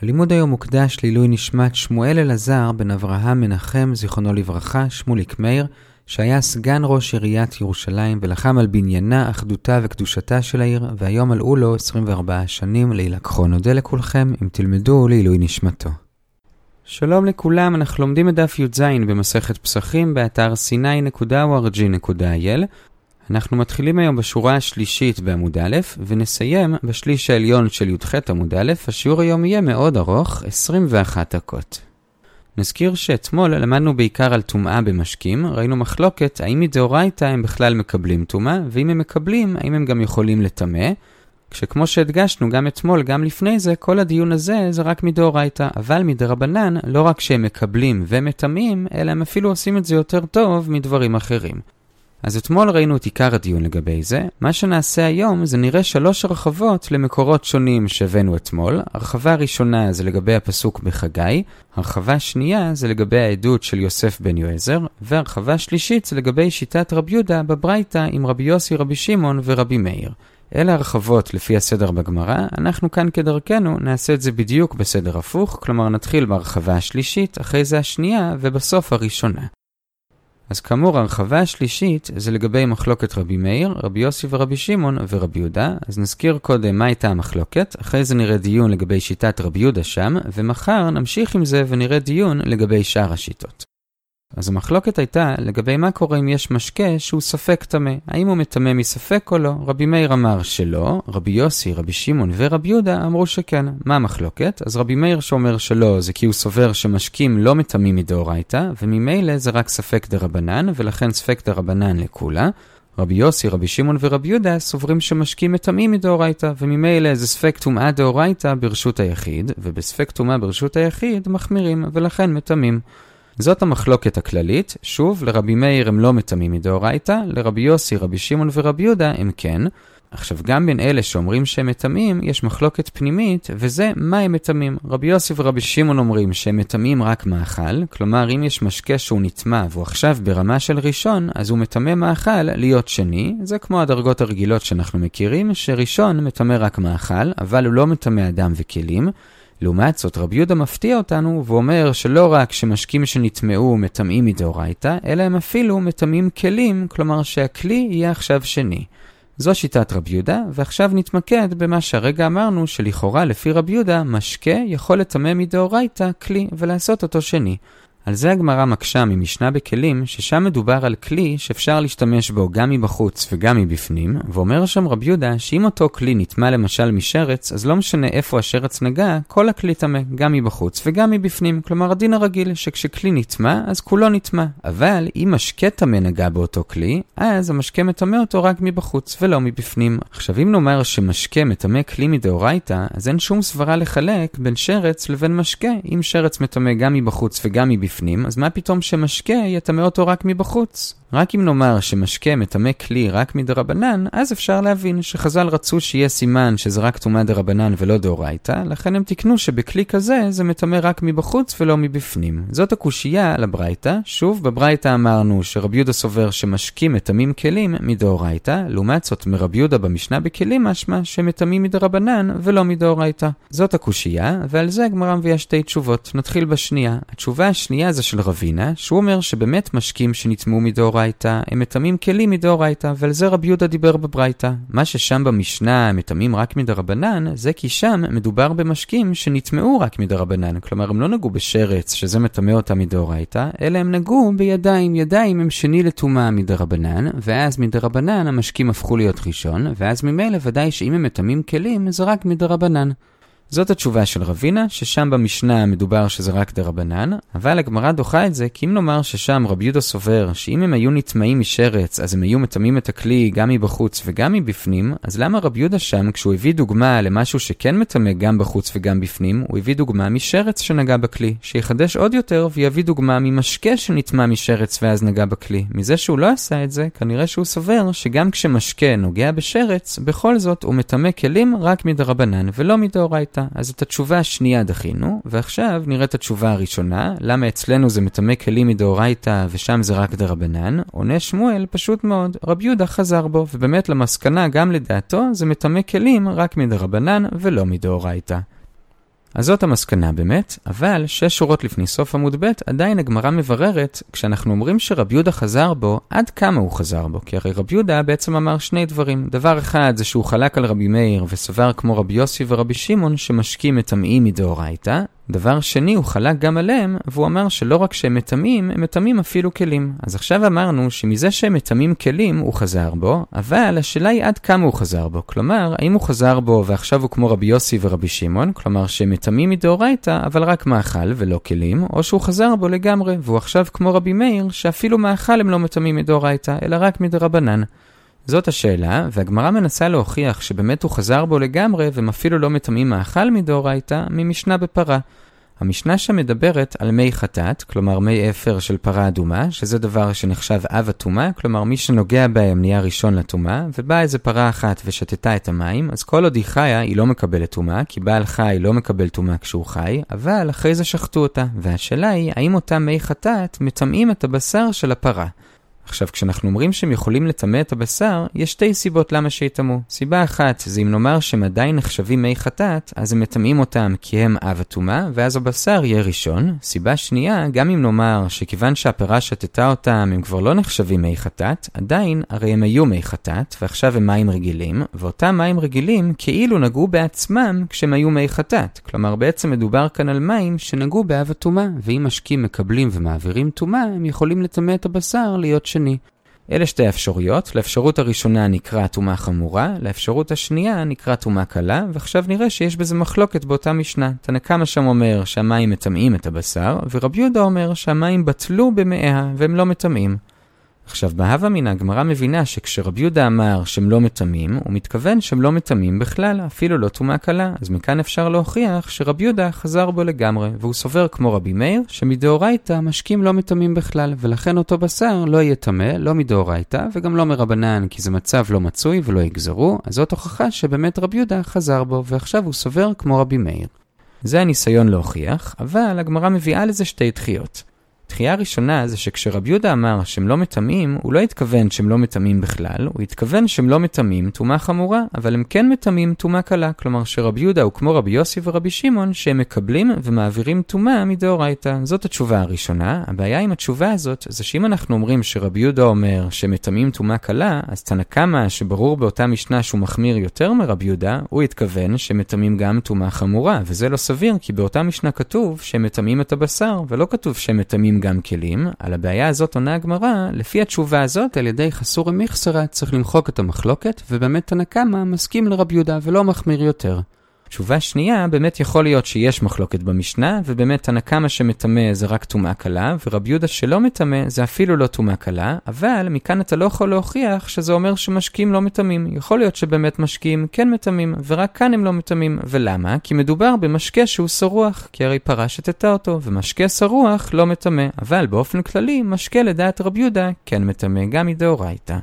הלימוד היום מוקדש לעילוי נשמת שמואל אלעזר בן אברהם מנחם זיכרונו לברכה, שמוליק מאיר, שהיה סגן ראש עיריית ירושלים ולחם על בניינה, אחדותה וקדושתה של העיר, והיום מלאו לו 24 שנים להילקחו. נודה לכולכם אם תלמדו לעילוי נשמתו. שלום לכולם, אנחנו לומדים את דף י"ז במסכת פסחים באתר sinai.org.il. אנחנו מתחילים היום בשורה השלישית בעמוד א' ונסיים בשליש העליון של י"ח עמוד א'. השיעור היום יהיה מאוד ארוך, 21 דקות. נזכיר שאתמול למדנו בעיקר על טומאה במשקים. ראינו מחלוקת האם מדאורייתא הם בכלל מקבלים טומאה, ואם הם מקבלים האם הם גם יכולים לטמא. כשכמו שהדגשנו גם אתמול גם לפני זה, כל הדיון הזה זה רק מדאורייתא, אבל מדרבנן לא רק שהם מקבלים ומטמאים, אלא הם אפילו עושים את זה יותר טוב מדברים אחרים. אז אתמול ראינו את עיקר הדיון לגבי זה. מה שנעשה היום זה נראה 3 הרחבות למקורות שונים שהבאנו אתמול. הרחבה הראשונה זה לגבי הפסוק בחגי, הרחבה שנייה זה לגבי העדות של יוסף בן יועזר, והרחבה שלישית זה לגבי שיטת רבי יהודה בברייתא עם רבי יוסי, רבי שמעון ורבי מאיר. אלה הרחבות לפי הסדר בגמרא. אנחנו כאן כדרכנו נעשה את זה בדיוק בסדר הפוך, כלומר נתחיל בהרחבה השלישית, אחרי זה השנייה ובסוף הראשונה. אז כאמור, הרחבה השלישית זה לגבי מחלוקת רבי מאיר, רבי יוסי ורבי שמעון ורבי יהודה. אז נזכיר קודם מה הייתה המחלוקת, אחרי זה נראה דיון לגבי שיטת רבי יהודה שם, ומחר נמשיך עם זה ונראה דיון לגבי שאר השיטות. אז המחלוקת הייתה לגבי מה קורה אם יש משקה שהוא ספק טמא, האם הוא מטמא מספק או לא. רבי מאיר אמר שלא, רבי יוסי, רבי שמעון ורבי יהודה אמרו שכן. מה המחלוקת? אז רבי מאיר שאומר שלא זה כי הוא סובר שמשקים לא מטמאים מדאורייתא, וממילא זה רק ספק דרבנן, ולכן ספק דרבנן לכולה. רבי יוסי, רבי שמעון ורבי יהודה סוברים שמשקים מטמאים מדאורייתא, וממילא זה ספק טומאה דאורייתא ברשות היחיד, ובספק טומאה ברשות היחיד מחמירים ולכן מטמאים. זאת המחלוקת הכללית. שוב, לרבי מאיר הם לא מטמאים מדאורייתא, לרבי יוסי, רבי שמעון ורבי יהודה הם כן. עכשיו גם בין אלה שאומרים שהם מטמאים יש מחלוקת פנימית, וזה מה הם מטמאים. רבי יוסי ורבי שמעון אומרים שהם מטמאים רק מאכל, כלומר אם יש משקה שהוא נטמא והוא עכשיו ברמה של ראשון, אז הוא מטמא מאכל להיות שני. זה כמו הדרגות הרגילות שאנחנו מכירים, שראשון מטמא רק מאכל, אבל הוא לא מטמא אדם וכלים. לעומת זאת, רבי יהודה מפתיע אותנו ואומר שלא רק שמשקים שנטמאו מטמאים מדאורייתא, אלא הם אפילו מטמאים כלים, כלומר שהכלי יהיה עכשיו שני. זו שיטת רבי יהודה, ועכשיו נתמקד במה שהרגע אמרנו שלכאורה לפי רבי יהודה משקה יכול לטמא מדאורייתא כלי ולעשות אותו שני. על זה הגמרא מקשה ממשנה בכלים, ששם מדובר על כלי שאפשר להשתמש בו גם מבחוץ וגם מבפנים, ואומר שם רבי יהודה שאם אותו כלי נטמא למשל משרץ, אז לא משנה איפה השרץ נגע, כל הכלי טמא, גם מבחוץ וגם מבפנים. כלומר הדין הרגיל שכשכלי נטמא, אז כולו נטמא. אבל אם משקה טמא נגע באותו כלי, אז המשקה מטמא אותו רק מבחוץ ולא מבפנים. עכשיו אם נאמר שמשקה מטמא כלי מדאורייתא, אז אין שום סברה לחלק בין שרץ לבין משקה. אם שרץ מטמא גם מבחוץ וגם מבפנים, אז מה פתאום שמשקה יטמא אותו רק מבחוץ? רק אם נאמר שמשקה מטמא כלי רק מדרבנן, אז אפשר להבין שחז"ל רצו שיהיה סימן שזה רק טומאה דרבנן ולא דאורייתא, לכן הם תיקנו שבכלי כזה זה מטמא רק מבחוץ ולא מבפנים. זאת הקושייה על הברייתא. שוב, בברייתא אמרנו שרבי יהודה סובר שמשקים מטמאים כלים מדאורייתא, לעומת זאת מרבי יהודה במשנה בכלים משמע שמטמאים מדרבנן ולא מדאורייתא. זאת הקושייה, ועל זה הגמרא מביאה 2 תשובות. נתחיל בשנייה. התשובה השנייה זה של רבינה, שהוא אומר שבאמת משקים שנטמאו מדאורייתא הם מטמאים כלים מדאורייתא, ועל זה רבי יהודה דיבר בברייתא. מה ששם במשנה הם מטמאים רק מדרבנן, זה כי שם מדובר במשקים שנטמאו רק מדרבנן, כלומר הם לא נגעו בשרץ שזה מטמא אותה מדאורייתא, אלא הם נגעו בידיים. ידיים הם שני לטומאה מדרבנן, ואז מדרבנן המשקים הפכו להיות ראשון, ואז ממילא ודאי שאם הם מטמאים כלים זה רק מדרבנן. זאת התשובה של רבינה, ששם במשנה מדובר שזה רק דרבנן, אבל הגמרא דוחה את זה, כי אם נאמר ששם רבי יהודה סובר שאם הם היו נטמאים משרץ, אז הם היו מטמאים את הכלי גם מבחוץ וגם מבפנים, אז למה רבי יהודה שם, כשהוא הביא דוגמה למשהו שכן מטמא גם בחוץ וגם בפנים, הוא הביא דוגמה משרץ שנגע בכלי, שיחדש עוד יותר ויביא דוגמה ממשקה שנטמא משרץ ואז נגע בכלי. מזה שהוא לא עשה את זה, כנראה שהוא סובר שגם כשמשקה נוגע בשרץ, בכל זאת הוא מטמא כלים רק מדרבנן ולא מדאורייתא. אז את התשובה השנייה דחינו, ועכשיו נראה את התשובה הראשונה, למה אצלנו זה מטמא כלים מדאורייתא ושם זה רק דרבנן. עונה שמואל פשוט מאוד, רבי יהודה חזר בו, ובאמת למסקנה גם לדעתו זה מטמא כלים רק מדרבנן ולא מדאורייתא. אז זאת המסקנה באמת, אבל 6 שורות לפני סוף עמוד ב' עדיין הגמרא מבררת, כשאנחנו אומרים שרבי יהודה חזר בו, עד כמה הוא חזר בו? כי הרי רבי יהודה בעצם אמר 2 דברים. דבר אחד זה שהוא חלק על רבי מאיר וסבר כמו רבי יוסי ורבי שמעון שמשקים מטמאים מדאורייתא. דבר שני, הוא חלק גם עליהם, והוא אמר שלא רק שהם מטמאים, הם מטמאים אפילו כלים. אז עכשיו אמרנו שמזה שהם מטמאים כלים הוא חזר בו, אבל השאלה היא עד כמה הוא חזר בו. כלומר, האם הוא חזר בו ועכשיו הוא כמו רבי יוסי ורבי שמעון, כלומר שהם מטמאים מדאורייתא, אבל רק מאכל ולא כלים, או שהוא חזר בו לגמרי, והוא עכשיו כמו רבי מאיר, שאפילו מאכל הם לא מטמאים מדאורייתא, אלא רק מדרבנן. זאת השאלה, והגמרא מנסה להוכיח שבאמת הוא חזר בו לגמרי, והם אפילו לא מטמאים מאכל מדאורייתא, ממשנה בפרה. המשנה שמדברת על מי חטאת, כלומר מי אפר של פרה אדומה, שזה דבר שנחשב אב הטומאה, כלומר מי שנוגע בהם נהיה ראשון לטומאה, ובאה איזה פרה אחת ושתתה את המים, אז כל עוד היא חיה היא לא מקבלת טומאה, כי בעל חי לא מקבל טומאה כשהוא חי, אבל אחרי זה שחטו אותה, והשאלה היא האם אותם מי חטאת מטמאים את הבשר של הפרה. עכשיו, כשאנחנו אומרים שהם יכולים לטמא את הבשר, יש 2 סיבות למה שיטמאו. סיבה אחת, זה אם נאמר שהם עדיין נחשבים מי חטאת, אז הם מטמאים אותם כי הם אב הטומאה, ואז הבשר יהיה ראשון. סיבה שנייה, גם אם נאמר שכיוון שהפרה שתתה אותם הם כבר לא נחשבים מי חטאת, עדיין הרי הם היו מי חטאת, ועכשיו הם מים רגילים, ואותם מים רגילים כאילו נגעו בעצמם כשהם היו מי חטאת. כלומר, בעצם מדובר כאן על מים שנגעו באב הטומאה, ואם משקים מקבלים ומעבירים טומאה, הם יכולים לטמא את הבשר להיות שני. אלה 2 אפשרויות. לאפשרות הראשונה נקרא טומאה חמורה, לאפשרות השנייה נקרא טומאה קלה, ועכשיו נראה שיש בזה מחלוקת באותה משנה. תנא קמא שם אומר שהמים מטמאים את הבשר, ורבי יהודה אומר שהמים בטלו במאיה והם לא מטמאים. עכשיו, בהווה מן הגמרא מבינה שכשרבי יהודה אמר שהם לא מטמאים, הוא מתכוון שהם לא מטמאים בכלל, אפילו לא טומאה קלה. אז מכאן אפשר להוכיח שרבי יהודה חזר בו לגמרי, והוא סובר כמו רבי מאיר, שמדאורייתא משקים לא מטמאים בכלל, ולכן אותו בשר לא יהיה טמא, לא מדאורייתא, וגם לא מרבנן, כי זה מצב לא מצוי ולא יגזרו, אז זאת הוכחה שבאמת רבי יהודה חזר בו, ועכשיו הוא סובר כמו רבי מאיר. זה הניסיון להוכיח, אבל הגמרא מביאה לזה 2 דחיות. דחייה הראשונה זה שכשרבי יהודה אמר שהם לא מטמאים, הוא לא התכוון שהם לא מטמאים בכלל, הוא התכוון שהם לא מטמאים טומאה חמורה, אבל הם כן מטמאים טומאה קלה. כלומר שרבי יהודה הוא כמו רבי יוסי ורבי שמעון, שהם מקבלים ומעבירים טומאה מדאורייתא. זאת התשובה הראשונה. הבעיה עם התשובה הזאת זה שאם אנחנו אומרים שרבי יהודה אומר שהם מטמאים טומאה קלה, אז תנא קמא שברור באותה משנה שהוא מחמיר יותר מרבי יהודה, הוא התכוון שהם מטמאים גם טומאה חמורה, וזה לא סביר כי באותה משנה כתוב שהם מטמאים את הבשר, ולא כתוב שהם מטמאים גם כלים. על הבעיה הזאת עונה הגמרא, לפי התשובה הזאת, על ידי חסור המחסרה, צריך למחוק את המחלוקת, ובאמת תנא קמא מסכים לרבי יהודה ולא מחמיר יותר. תשובה שנייה, באמת יכול להיות שיש מחלוקת במשנה, ובאמת תנא קמא שמטמא זה רק טומאה קלה, ורבי יהודה שלא מטמא זה אפילו לא טומאה קלה, אבל מכאן אתה לא יכול להוכיח שזה אומר שמשקים לא מטמאים. יכול להיות שבאמת משקים כן מטמאים, ורק כאן הם לא מטמאים. ולמה? כי מדובר במשקה שהוא שרוח, כי הרי פרה שתתה אותו, ומשקה שרוח לא מטמא. אבל באופן כללי, משקה לדעת רבי יהודה כן מטמא גם מדאורייתא.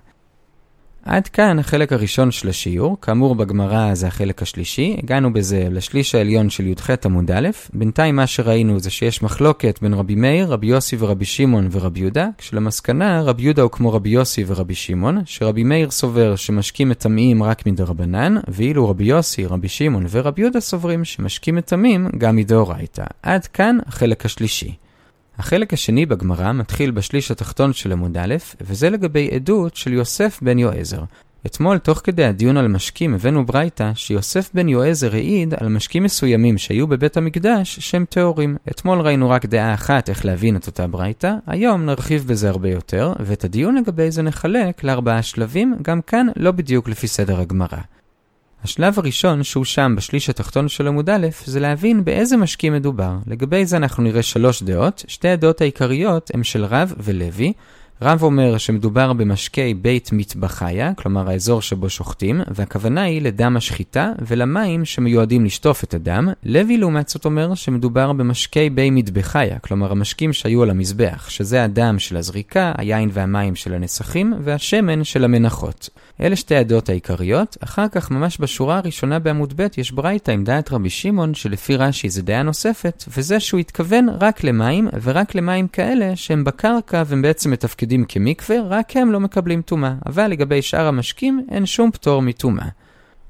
עד כאן החלק הראשון של השיעור, כאמור בגמרא זה החלק השלישי, הגענו בזה לשליש העליון של י"ח עמוד א', בינתיים מה שראינו זה שיש מחלוקת בין רבי מאיר, רבי יוסי ורבי שמעון ורבי יהודה, כשלמסקנה רבי יהודה הוא כמו רבי יוסי ורבי שמעון, שרבי מאיר סובר שמשקים מטמאים רק מדרבנן, ואילו רבי יוסי, רבי שמעון ורבי יהודה סוברים שמשקים מטמאים גם מדאורייתא. עד כאן החלק השלישי. החלק השני בגמרא מתחיל בשליש התחתון של עמוד א', וזה לגבי עדות של יוסף בן יועזר. אתמול, תוך כדי הדיון על משקים, הבאנו ברייתא שיוסף בן יועזר העיד על משקים מסוימים שהיו בבית המקדש שהם טהורים. אתמול ראינו רק דעה אחת איך להבין את אותה ברייתא, היום נרחיב בזה הרבה יותר, ואת הדיון לגבי זה נחלק ל4 שלבים, גם כאן לא בדיוק לפי סדר הגמרא. השלב הראשון שהוא שם בשליש התחתון של עמוד א' זה להבין באיזה משקים מדובר. לגבי זה אנחנו נראה 3 דעות. 2 הדעות העיקריות הם של רב ולוי. רב אומר שמדובר במשקי בית מטבחיה, כלומר האזור שבו שוחטים, והכוונה היא לדם השחיטה ולמים שמיועדים לשטוף את הדם. לוי לעומת זאת אומר שמדובר במשקי בי מטבחיה, כלומר המשקים שהיו על המזבח, שזה הדם של הזריקה, היין והמים של הנסכים והשמן של המנחות. אלה 2 הדעות העיקריות. אחר כך ממש בשורה הראשונה בעמוד ב' יש ברייתא עם דעת רבי שמעון שלפי רש"י זה דעה נוספת, וזה שהוא התכוון רק למים ורק למים כאלה שהם בקרקע והם בעצם מתפקדים כמקווה, רק הם לא מקבלים טומאה, אבל לגבי שאר המשקים אין שום פטור מטומאה.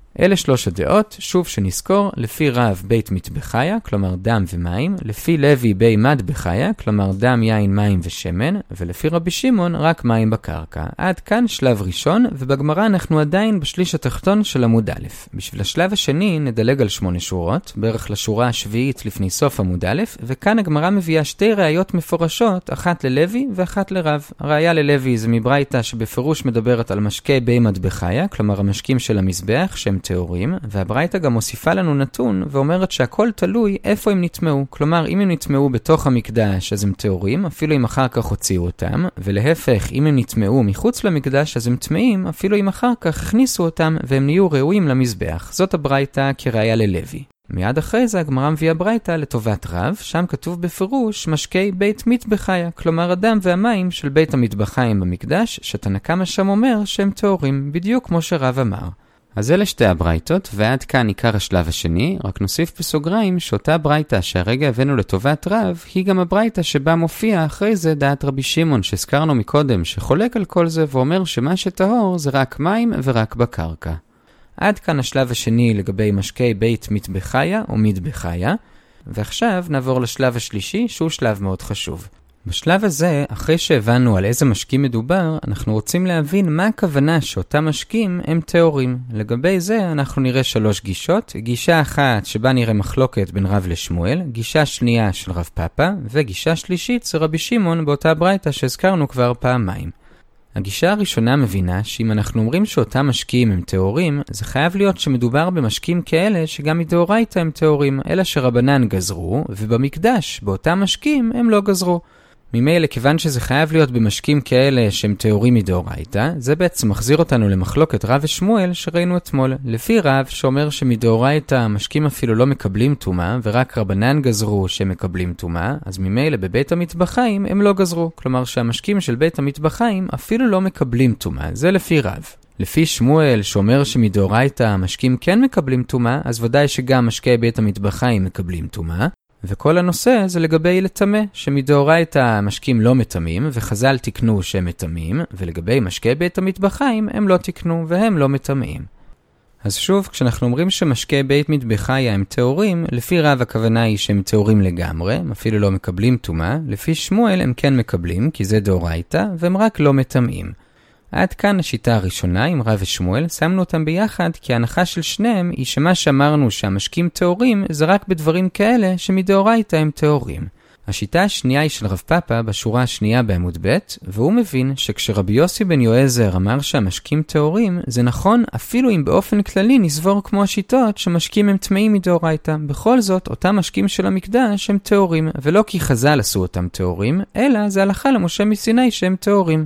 אלה 3 הדעות, שוב שנזכור, לפי רב בית מטבחיה, כלומר דם ומים, לפי לוי בי מד בחיה, כלומר דם, יין, מים ושמן, ולפי רבי שמעון רק מים בקרקע. עד כאן שלב ראשון, ובגמרא אנחנו עדיין בשליש התחתון של עמוד א'. בשביל השלב השני נדלג על 8 שורות, בערך לשורה השביעית לפני סוף עמוד א', וכאן הגמרא מביאה 2 ראיות מפורשות, אחת ללוי ואחת לרב. הראיה ללוי זה מברייתא שבפירוש מדברת על משקי בי מד בחיה, כלומר המשקים של המזבח שהם תיאורים, והברייתא גם מוסיפה לנו נתון ואומרת שהכל תלוי איפה הם נטמעו. כלומר, אם הם נטמעו בתוך המקדש אז הם תיאורים, אפילו אם אחר כך הוציאו אותם, ולהפך, אם הם נטמעו מחוץ למקדש אז הם טמאים, אפילו אם אחר כך הכניסו אותם והם נהיו ראויים למזבח. זאת הברייתא כראיה ללוי. מיד אחרי זה הגמרא מביאה ברייתא לטובת רב, שם כתוב בפירוש משקי בית מטבחיה, כלומר הדם והמים של בית המטבחיים במקדש, שתנא קמא שם אומר שהם תיאורים, בדיוק כמו שרב אמר. אז אלה 2 הברייתות, ועד כאן עיקר השלב השני, רק נוסיף בסוגריים שאותה ברייתא שהרגע הבאנו לטובת רב, היא גם הברייתא שבה מופיע אחרי זה דעת רבי שמעון שהזכרנו מקודם, שחולק על כל זה ואומר שמה שטהור זה רק מים ורק בקרקע. עד כאן השלב השני לגבי משקי בית מטבחיה או מטבחיה, ועכשיו נעבור לשלב השלישי שהוא שלב מאוד חשוב. בשלב הזה, אחרי שהבנו על איזה משקים מדובר, אנחנו רוצים להבין מה הכוונה שאותם משקים הם תיאורים. לגבי זה אנחנו נראה 3 גישות, גישה אחת שבה נראה מחלוקת בין רב לשמואל, גישה שנייה של רב פאפא, וגישה שלישית זה רבי שמעון באותה ברייתא שהזכרנו כבר פעמיים. הגישה הראשונה מבינה שאם אנחנו אומרים שאותם משקים הם תיאורים, זה חייב להיות שמדובר במשקים כאלה שגם מדאורייתא הם תיאורים, אלא שרבנן גזרו, ובמקדש, באותם משקים הם לא גזרו. ממילא, כיוון שזה חייב להיות במשקים כאלה שהם תיאורים מדאורייתא, זה בעצם מחזיר אותנו למחלוקת רב ושמואל שראינו אתמול. לפי רב שאומר שמדאורייתא המשקים אפילו לא מקבלים טומאה, ורק רבנן גזרו שהם מקבלים טומאה, אז ממילא בבית המטבחיים הם לא גזרו. כלומר שהמשקים של בית המטבחיים אפילו לא מקבלים טומאה. זה לפי רב. לפי שמואל שאומר שמדאורייתא המשקים כן מקבלים טומאה, אז ודאי שגם משקי בית המטבחיים מקבלים טומאה. וכל הנושא זה לגבי לטמא, שמדאורייתא המשקים לא מטמאים, וחז"ל תיקנו שהם מטמאים, ולגבי משקי בית המטבחיים הם לא תיקנו והם לא מטמאים. אז שוב, כשאנחנו אומרים שמשקי בית מטבחיה הם תיאורים, לפי רב הכוונה היא שהם תיאורים לגמרי, הם אפילו לא מקבלים טומאה, לפי שמואל הם כן מקבלים, כי זה דאורייתא, והם רק לא מטמאים. עד כאן השיטה הראשונה עם רב ושמואל, שמנו אותם ביחד כי ההנחה של שניהם היא שמה שאמרנו שהמשקים תיאורים זה רק בדברים כאלה שמדאורייתא הם תיאורים. השיטה השנייה היא של רב פאפא בשורה השנייה בעמוד ב', והוא מבין שכשרבי יוסי בן יועזר אמר שהמשקים תיאורים, זה נכון אפילו אם באופן כללי נסבור כמו השיטות שמשקים הם טמאים מדאורייתא. בכל זאת, אותם משקים של המקדש הם תיאורים, ולא כי חז"ל עשו אותם תיאורים, אלא זה הלכה למשה מסיני שהם תיאורים.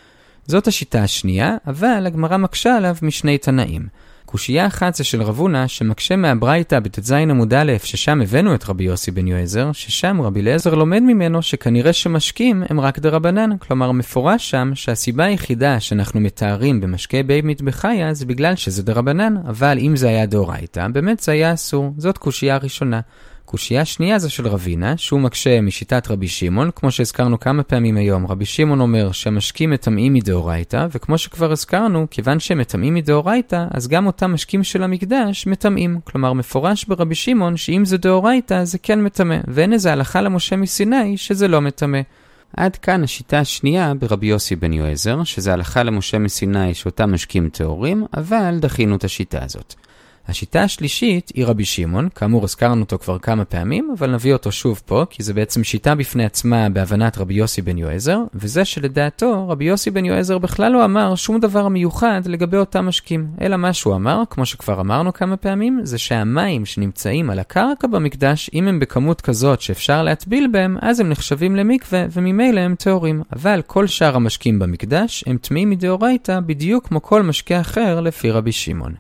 זאת השיטה השנייה, אבל הגמרא מקשה עליו משני תנאים. קושייה אחת זה של רב הונא שמקשה מהברייתא בט"ז עמוד א', ששם הבאנו את רבי יוסי בן יועזר, ששם רבי אליעזר לומד ממנו שכנראה שמשקים הם רק דרבנן. כלומר מפורש שם שהסיבה היחידה שאנחנו מתארים במשקי בית מטבחיה זה בגלל שזה דרבנן, אבל אם זה היה דאורייתא, באמת זה היה אסור. זאת קושייה ראשונה. קושייה שנייה זה של רבינה, שהוא מקשה משיטת רבי שמעון, כמו שהזכרנו כמה פעמים היום. רבי שמעון אומר שהמשקים מטמאים מדאורייתא, וכמו שכבר הזכרנו, כיוון שהם מטמאים מדאורייתא, אז גם אותם משקים של המקדש מטמאים. כלומר מפורש ברבי שמעון שאם זה דאורייתא זה כן מטמא, ואין איזה הלכה למשה מסיני שזה לא מטמא. עד כאן השיטה השנייה ברבי יוסי בן יועזר, שזה הלכה למשה מסיני שאותם משקים תיאורים, אבל דחינו את השיטה הזאת. השיטה השלישית היא רבי שמעון, כאמור הזכרנו אותו כבר כמה פעמים, אבל נביא אותו שוב פה, כי זה בעצם שיטה בפני עצמה בהבנת רבי יוסי בן יועזר, וזה שלדעתו רבי יוסי בן יועזר בכלל לא אמר שום דבר מיוחד לגבי אותם משקים, אלא מה שהוא אמר, כמו שכבר אמרנו כמה פעמים, זה שהמים שנמצאים על הקרקע במקדש, אם הם בכמות כזאת שאפשר להטביל בהם, אז הם נחשבים למקווה, וממילא הם תיאורים. אבל כל שאר המשקים במקדש הם טמאים מדאורייתא בדיוק כמו כל משקה אחר לפי רבי שמעון.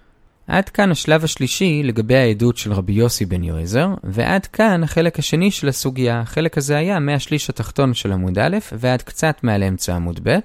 עד כאן השלב השלישי לגבי העדות של רבי יוסי בן יועזר, ועד כאן החלק השני של הסוגיה. החלק הזה היה מהשליש התחתון של עמוד א' ועד קצת מעל אמצע עמוד ב',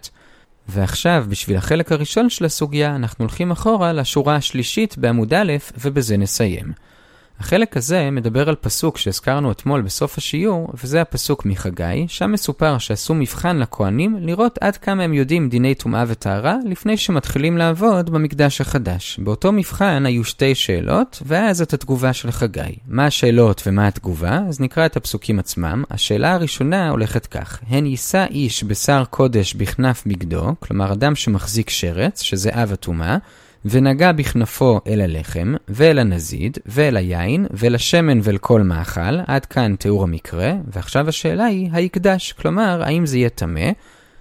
ועכשיו בשביל החלק הראשון של הסוגיה אנחנו הולכים אחורה לשורה השלישית בעמוד א' ובזה נסיים. החלק הזה מדבר על פסוק שהזכרנו אתמול בסוף השיעור, וזה הפסוק מחגי, שם מסופר שעשו מבחן לכהנים לראות עד כמה הם יודעים דיני טומאה וטהרה לפני שמתחילים לעבוד במקדש החדש. באותו מבחן היו שתי שאלות, ואז את התגובה של חגי. מה השאלות ומה התגובה? אז נקרא את הפסוקים עצמם. השאלה הראשונה הולכת כך: הן יישא איש בשר קודש בכנף בגדו, כלומר אדם שמחזיק שרץ, שזה אב הטומאה, ונגע בכנפו אל הלחם, ואל הנזיד, ואל היין, ואל השמן ואל כל מאכל. עד כאן תיאור המקרה, ועכשיו השאלה היא, היקדש, כלומר, האם זה יהיה טמא?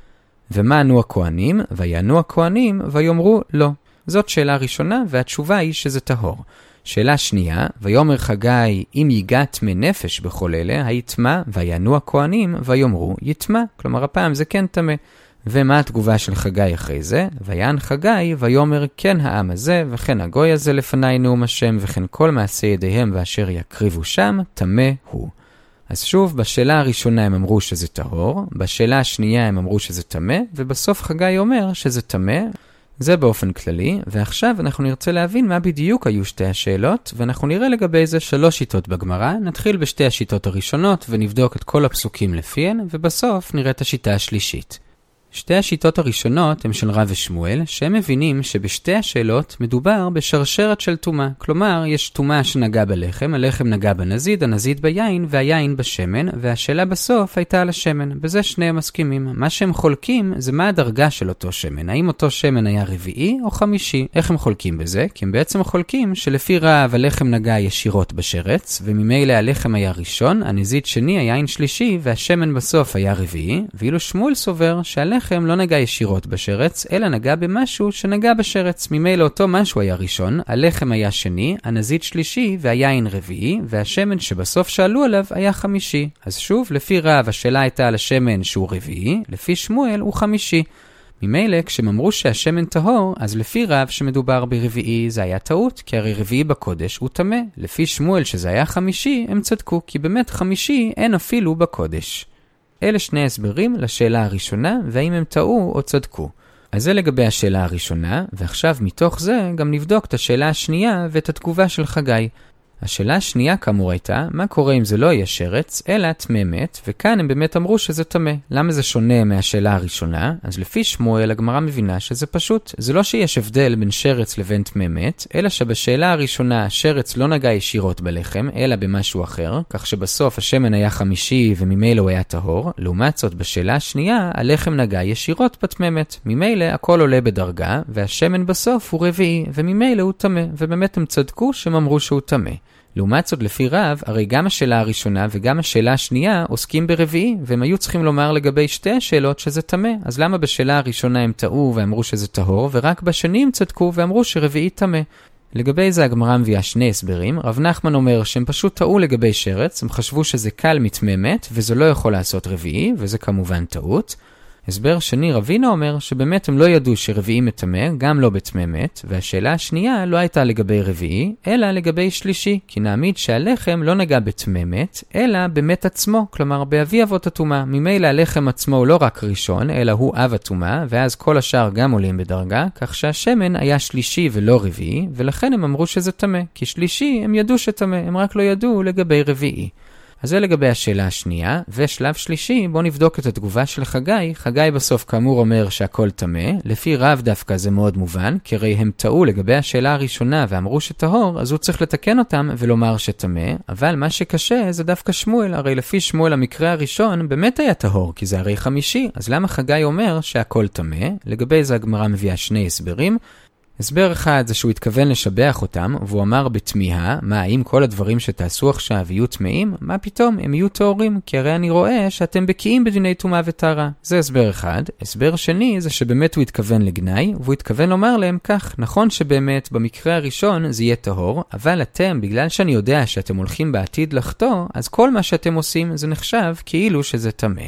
ומה ענו הכהנים? ויענו הכהנים, ויאמרו לא. זאת שאלה ראשונה, והתשובה היא שזה טהור. שאלה שנייה, ויאמר חגי, אם ייגע טמא נפש בכל אלה, היטמא, ויענו הכהנים, ויאמרו יטמא. כלומר, הפעם זה כן טמא. ומה התגובה של חגי אחרי זה? ויען חגי, ויאמר כן העם הזה, וכן הגוי הזה לפני נאום השם, וכן כל מעשי ידיהם ואשר יקריבו שם, טמא הוא. אז שוב, בשאלה הראשונה הם אמרו שזה טהור, בשאלה השנייה הם אמרו שזה טמא, ובסוף חגי אומר שזה טמא. זה באופן כללי, ועכשיו אנחנו נרצה להבין מה בדיוק היו שתי השאלות, ואנחנו נראה לגבי זה 3 שיטות בגמרא. נתחיל בשתי השיטות הראשונות ונבדוק את כל הפסוקים לפיהן, ובסוף נראה את השיטה השלישית. שתי השיטות הראשונות הם של רב ושמואל, שהם מבינים שבשתי השאלות מדובר בשרשרת של טומאה. כלומר, יש טומאה שנגע בלחם, הלחם נגע בנזיד, הנזיד ביין והיין בשמן, והשאלה בסוף הייתה על השמן. בזה שניהם מסכימים. מה שהם חולקים זה מה הדרגה של אותו שמן. האם אותו שמן היה רביעי או חמישי? איך הם חולקים בזה? כי הם בעצם חולקים שלפי רב הלחם נגע ישירות בשרץ, וממילא הלחם היה ראשון, הנזיד שני, היין שלישי, והשמן בסוף היה רביעי, ואילו שמואל סובר שהלחם לא נגע ישירות בשרץ, אלא נגע במשהו שנגע בשרץ. ממילא אותו משהו היה ראשון, הלחם היה שני, הנזיד שלישי והיין רביעי, והשמן שבסוף שאלו עליו היה חמישי. אז שוב, לפי רב השאלה הייתה על השמן שהוא רביעי, לפי שמואל הוא חמישי. ממילא כשהם אמרו שהשמן טהור, אז לפי רב שמדובר ברביעי זה היה טעות, כי הרי רביעי בקודש הוא טמא. לפי שמואל שזה היה חמישי, הם צדקו, כי באמת חמישי אין אפילו בקודש. אלה שני הסברים לשאלה הראשונה, והאם הם טעו או צדקו. אז זה לגבי השאלה הראשונה, ועכשיו מתוך זה גם נבדוק את השאלה השנייה ואת התגובה של חגי. השאלה השנייה כאמור הייתה, מה קורה אם זה לא יהיה שרץ, אלא טמא מת, וכאן הם באמת אמרו שזה טמא. למה זה שונה מהשאלה הראשונה? אז לפי שמואל הגמרא מבינה שזה פשוט. זה לא שיש הבדל בין שרץ לבין טמא מת, אלא שבשאלה הראשונה השרץ לא נגע ישירות בלחם, אלא במשהו אחר, כך שבסוף השמן היה חמישי וממילא הוא היה טהור. לעומת זאת בשאלה השנייה, הלחם נגע ישירות בטמא מת. ממילא הכל עולה בדרגה, והשמן בסוף הוא רביעי, וממילא הוא טמא, ובאמת הם צדקו שהם אמרו שהוא טמא. לעומת זאת לפי רב, הרי גם השאלה הראשונה וגם השאלה השנייה עוסקים ברביעי, והם היו צריכים לומר לגבי שתי השאלות שזה טמא. אז למה בשאלה הראשונה הם טעו ואמרו שזה טהור, ורק בשני הם צדקו ואמרו שרביעי טמא? לגבי זה הגמרא מביאה שני הסברים. רב נחמן אומר שהם פשוט טעו לגבי שרץ, הם חשבו שזה קל מטמא מת, וזה לא יכול לעשות רביעי, וזה כמובן טעות. הסבר שני, רבינה אומר שבאמת הם לא ידעו שרביעי מטמא, גם לא בטמא מת, והשאלה השנייה לא הייתה לגבי רביעי, אלא לגבי שלישי, כי נעמיד שהלחם לא נגע בטמא מת, אלא במת עצמו, כלומר באבי אבות הטומאה. ממילא הלחם עצמו הוא לא רק ראשון, אלא הוא אב הטומאה, ואז כל השאר גם עולים בדרגה, כך שהשמן היה שלישי ולא רביעי, ולכן הם אמרו שזה טמא, כי שלישי הם ידעו שטמא, הם רק לא ידעו לגבי רביעי. אז זה לגבי השאלה השנייה, ושלב שלישי, בוא נבדוק את התגובה של חגי. חגי בסוף כאמור אומר שהכל טמא, לפי רב דווקא זה מאוד מובן, כי הרי הם טעו לגבי השאלה הראשונה ואמרו שטהור, אז הוא צריך לתקן אותם ולומר שטמא, אבל מה שקשה זה דווקא שמואל, הרי לפי שמואל המקרה הראשון באמת היה טהור, כי זה הרי חמישי, אז למה חגי אומר שהכל טמא? לגבי זה הגמרא מביאה שני הסברים. הסבר אחד זה שהוא התכוון לשבח אותם, והוא אמר בתמיהה, מה, האם כל הדברים שתעשו עכשיו יהיו טמאים? מה פתאום, הם יהיו טהורים, כי הרי אני רואה שאתם בקיאים בדיני טומאה וטהרה. זה הסבר אחד. הסבר שני זה שבאמת הוא התכוון לגנאי, והוא התכוון לומר להם כך, נכון שבאמת במקרה הראשון זה יהיה טהור, אבל אתם, בגלל שאני יודע שאתם הולכים בעתיד לחטוא, אז כל מה שאתם עושים זה נחשב כאילו שזה טמא.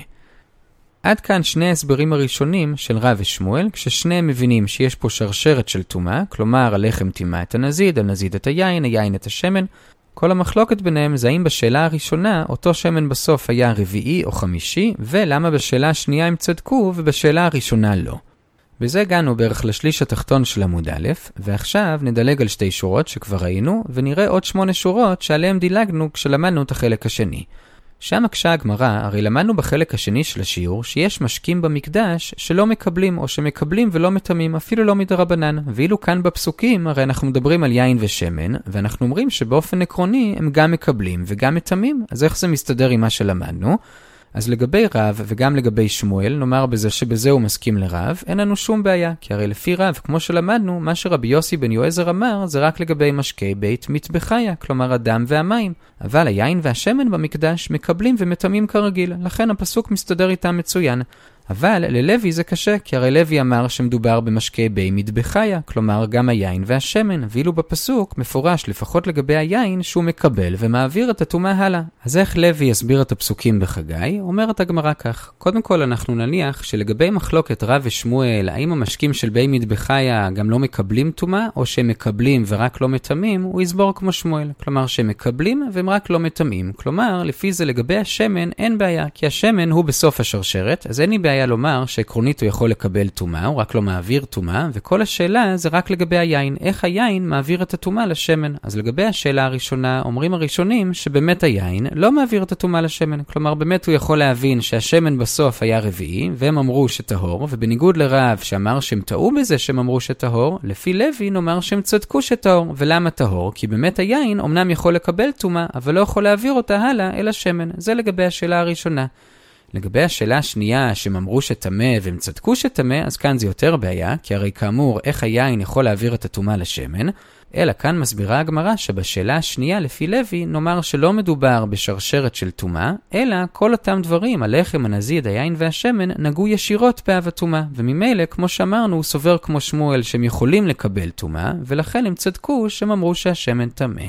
עד כאן שני ההסברים הראשונים של רב ושמואל, כששניהם מבינים שיש פה שרשרת של טומאה, כלומר הלחם טימא את הנזיד, הנזיד את היין, היין את השמן. כל המחלוקת ביניהם זה האם בשאלה הראשונה אותו שמן בסוף היה רביעי או חמישי, ולמה בשאלה השנייה הם צדקו ובשאלה הראשונה לא. בזה הגענו בערך לשליש התחתון של עמוד א', ועכשיו נדלג על 2 שורות שכבר ראינו, ונראה עוד 8 שורות שעליהם דילגנו כשלמדנו את החלק השני. שם הקשה הגמרא, הרי למדנו בחלק השני של השיעור שיש משקים במקדש שלא מקבלים או שמקבלים ולא מטמאים, אפילו לא מדרבנן. ואילו כאן בפסוקים, הרי אנחנו מדברים על יין ושמן, ואנחנו אומרים שבאופן עקרוני הם גם מקבלים וגם מטמאים. אז איך זה מסתדר עם מה שלמדנו? אז לגבי רב וגם לגבי שמואל, נאמר בזה שבזה הוא מסכים לרב, אין לנו שום בעיה, כי הרי לפי רב, כמו שלמדנו, מה שרבי יוסי בן יועזר אמר, זה רק לגבי משקי בית מטבחיה, כלומר הדם והמים. אבל היין והשמן במקדש מקבלים ומטמאים כרגיל, לכן הפסוק מסתדר איתם מצוין. אבל ללוי זה קשה, כי הרי לוי אמר שמדובר במשקי בי מטבחיה, כלומר גם היין והשמן, ואילו בפסוק מפורש לפחות לגבי היין שהוא מקבל ומעביר את הטומאה הלאה. אז איך לוי יסביר את הפסוקים בחגי? אומרת הגמרא כך: קודם כל אנחנו נניח שלגבי מחלוקת רב ושמואל, האם המשקים של בי מטבחיה גם לא מקבלים טומאה, או שהם מקבלים ורק לא מטמאים, הוא יסבור כמו שמואל, כלומר שהם מקבלים והם רק לא מטמאים. כלומר, לפי זה לגבי השמן אין בעיה, כי השמן הוא בסוף השרשרת, אז אין לי בעיה לומר שעקרונית הוא יכול לקבל טומאה, הוא רק לא מעביר טומאה, וכל השאלה זה רק לגבי היין, איך היין מעביר את הטומאה לשמן. אז לגבי השאלה הראשונה, אומרים הראשונים שבאמת היין לא מעביר את הטומאה לשמן, כלומר באמת הוא יכול להבין שהשמן בסוף היה רביעי, והם אמרו שטהור, ובניגוד לרב שאמר שהם טעו בזה שהם אמרו שטהור, לפי לוי נאמר שהם צדקו שטהור. ולמה טהור? כי באמת היין אמנם יכול לקבל טומאה, אבל לא יכול להעביר אותה הלאה אל השמן. זה לגבי השאלה הראשונה. לגבי השאלה השנייה, שהם אמרו שטמא והם צדקו שטמא, אז כאן זה יותר בעיה, כי הרי כאמור, איך היין יכול להעביר את הטומאה לשמן? אלא כאן מסבירה הגמרא שבשאלה השנייה לפי לוי, נאמר שלא מדובר בשרשרת של טומאה, אלא כל אותם דברים, הלחם, הנזיד, היין והשמן, נגעו ישירות באב הטומאה, וממילא, כמו שאמרנו, הוא סובר כמו שמואל שהם יכולים לקבל טומאה, ולכן הם צדקו שהם אמרו שהשמן טמא.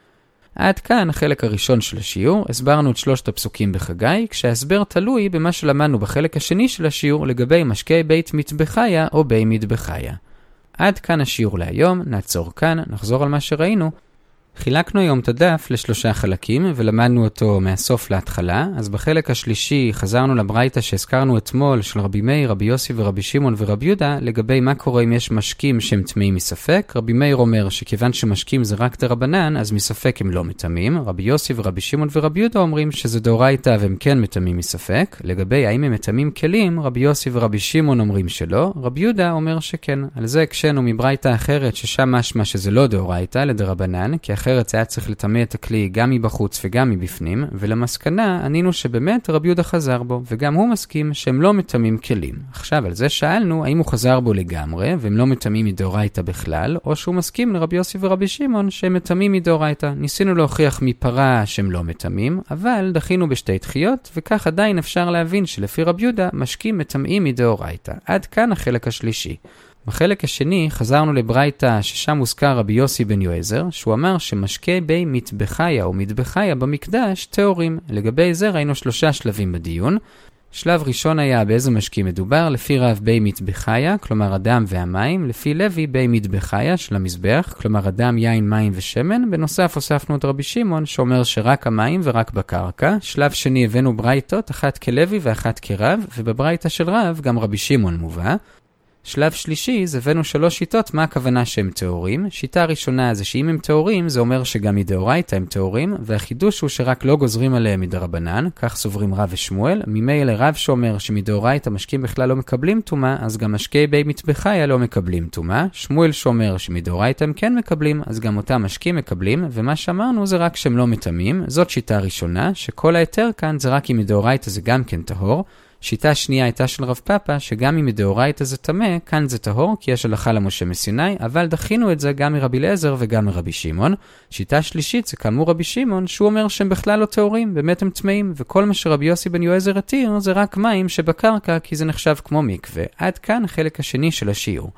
עד כאן החלק הראשון של השיעור, הסברנו את 3 הפסוקים בחגי, כשההסבר תלוי במה שלמדנו בחלק השני של השיעור לגבי משקי בית מטבחיה או בי מטבחיה. עד כאן השיעור להיום, נעצור כאן, נחזור על מה שראינו. חילקנו היום את הדף ל3 חלקים ולמדנו אותו מהסוף להתחלה. אז בחלק השלישי חזרנו לברייתא שהזכרנו אתמול של רבי מאיר, רבי יוסי ורבי שמעון ורבי יהודה לגבי מה קורה אם יש משקים שהם טמאים מספק. רבי מאיר אומר שכיוון שמשקים זה רק דרבנן אז מספק הם לא מטמאים. רבי יוסי ורבי שמעון ורבי יהודה אומרים שזה דאורייתא והם כן מטמאים מספק. לגבי האם הם מטמאים כלים, רבי יוסי ורבי שמעון אומרים שלא, רבי יהודה אומר שכן. על זה הקשנו מברייתא אחרת ששם משמע שזה לא דאורייתא לדרבנן, כי אחרת היה צריך לטמא את הכלי גם מבחוץ וגם מבפנים, ולמסקנה ענינו שבאמת רבי יהודה חזר בו, וגם הוא מסכים שהם לא מטמאים כלים. עכשיו על זה שאלנו האם הוא חזר בו לגמרי, והם לא מטמאים מדאורייתא בכלל, או שהוא מסכים לרבי יוסי ורבי שמעון שהם מטמאים מדאורייתא. ניסינו להוכיח מפרה שהם לא מטמאים, אבל דחינו בשתי דחיות, וכך עדיין אפשר להבין שלפי רבי יהודה משקים מטמאים מדאורייתא. עד כאן החלק השלישי. בחלק השני חזרנו לברייתא ששם מוזכר רבי יוסי בן יועזר, שהוא אמר שמשקי בי מטבחיה או מטבחיה במקדש טהורים. לגבי זה ראינו 3 שלבים בדיון. שלב ראשון היה באיזה משקים מדובר, לפי רב בי מטבחיה, כלומר הדם והמים, לפי לוי בי מטבחיה של המזבח, כלומר הדם, יין, מים ושמן. בנוסף הוספנו את רבי שמעון שאומר שרק המים ורק בקרקע. שלב שני הבאנו ברייתות, אחת כלוי ואחת כרב, ובברייתא של רב גם רבי שמעון מובא. שלב שלישי זה הבאנו 3 שיטות מה הכוונה שהם טהורים. שיטה ראשונה זה שאם הם טהורים זה אומר שגם מדאורייתא הם טהורים, והחידוש הוא שרק לא גוזרים עליהם מדרבנן, כך סוברים רב ושמואל. ממילא רב שאומר שמדאורייתא משקים בכלל לא מקבלים טומאה, אז גם משקי בי מטבחיה לא מקבלים טומאה. שמואל שאומר שמדאורייתא הם כן מקבלים, אז גם אותם משקים מקבלים, ומה שאמרנו זה רק שהם לא מטמאים. זאת שיטה ראשונה, שכל היתר כאן זה רק אם מדאורייתא זה גם כן טהור. שיטה שנייה הייתה של רב פאפה, שגם אם מדאורייתא זה טמא, כאן זה טהור, כי יש הלכה למשה מסיני, אבל דחינו את זה גם מרבי אליעזר וגם מרבי שמעון. שיטה שלישית זה כאמור רבי שמעון, שהוא אומר שהם בכלל לא טהורים, באמת הם טמאים, וכל מה שרבי יוסי בן יועזר התיר זה רק מים שבקרקע, כי זה נחשב כמו מקווה. עד כאן החלק השני של השיעור.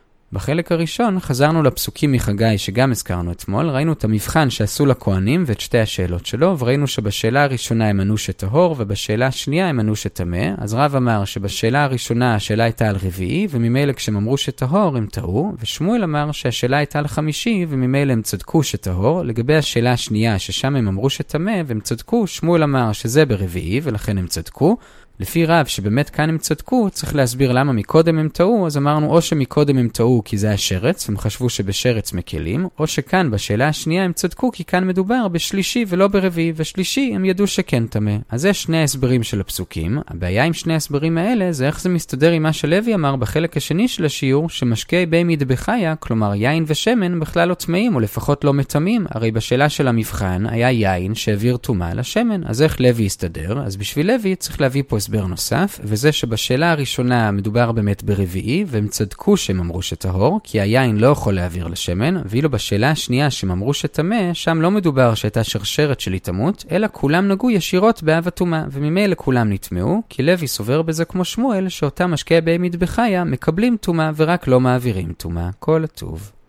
בחלק הראשון חזרנו לפסוקים מחגי שגם הזכרנו אתמול, ראינו את המבחן שעשו לכהנים ואת 2 השאלות שלו, וראינו שבשאלה הראשונה הם ענו שטהור, ובשאלה השנייה הם ענו שטמא. אז רב אמר שבשאלה הראשונה השאלה הייתה על רביעי, וממילא כשהם אמרו שטהור הם טעו, ושמואל אמר שהשאלה הייתה על חמישי, וממילא הם צדקו שטהור. לגבי השאלה השנייה ששם הם אמרו שטמא והם צדקו, שמואל אמר שזה ברביעי ולכן הם צדקו. לפי רב שבאמת כאן הם צדקו, צריך להסביר למה מקודם הם טעו, אז אמרנו או שמקודם הם טעו כי זה השרץ, הם חשבו שבשרץ מקלים, או שכאן בשאלה השנייה הם צדקו כי כאן מדובר בשלישי ולא ברביעי, ושלישי הם ידעו שכן טמא. אז זה שני ההסברים של הפסוקים. הבעיה עם שני ההסברים האלה זה איך זה מסתדר עם מה שלוי אמר בחלק השני של השיעור, שמשקי בהמי דבחיה, כלומר יין ושמן, בכלל לא טמאים או לפחות לא מטמאים. הרי בשאלה של המבחן היה יין שהעביר טומאה לשמן, אז איך לוי יסתדר? אז בשביל לוי צריך להביא פה הסבר נוסף, וזה שבשאלה הראשונה מדובר באמת ברביעי, והם צדקו שהם אמרו שטהור, כי היין לא יכול להעביר לשמן, ואילו בשאלה השנייה שהם אמרו שטמא, שם לא מדובר שהייתה שרשרת של התאמות, אלא כולם נגעו ישירות באב הטומאה, וממילא כולם נטמאו, כי לוי סובר בזה כמו שמואל, שאותם משקי בהמי דבחיה מקבלים טומאה ורק לא מעבירים טומאה. כל הטוב.